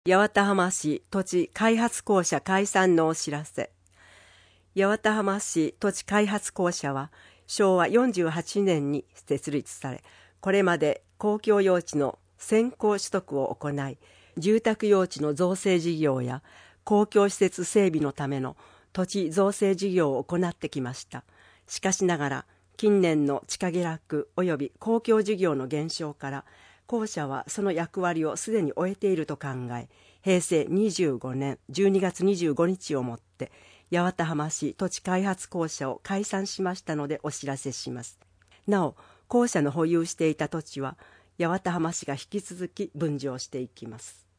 八幡浜市土地開発公社解散のお知らせ。八幡浜市土地開発公社は昭和48年に設立され、これまで公共用地の先行取得を行い、住宅用地の造成事業や公共施設整備のための土地造成事業を行ってきました。しかしながら、近年の地価下落及び公共事業の減少から、公社はその役割をすでに終えていると考え、平成25年12月25日をもって八幡浜市土地開発公社を解散しましたのでお知らせします。なお、公社の保有していた土地は八幡浜市が引き続き分譲していきます。